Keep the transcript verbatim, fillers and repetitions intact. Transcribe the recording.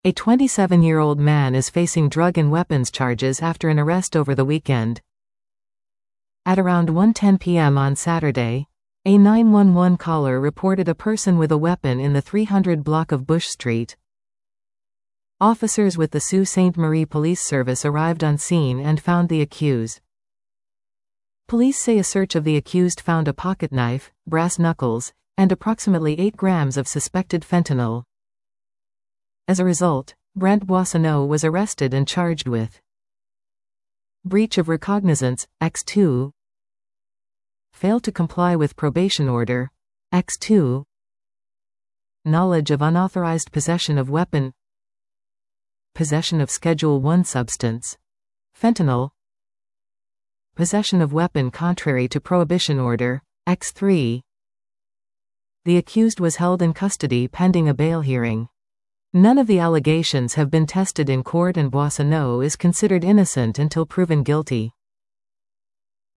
A twenty-seven-year-old man is facing drug and weapons charges after an arrest over the weekend. At around one ten p m on Saturday, a nine one one caller reported a person with a weapon in the three hundred block of Bush Street. Officers with the Sault Ste. Marie Police Service arrived on scene and found the accused. Police say a search of the accused found a pocketknife, brass knuckles, and approximately eight grams of suspected fentanyl. As a result, Brent Boissonneau was arrested and charged with breach of recognizance, X two, failed to comply with probation order, X two, knowledge of unauthorized possession of weapon, possession of Schedule one substance, fentanyl, possession of weapon contrary to prohibition order, X three. The accused was held in custody pending a bail hearing. None of the allegations have been tested in court and Boissonneau is considered innocent until proven guilty.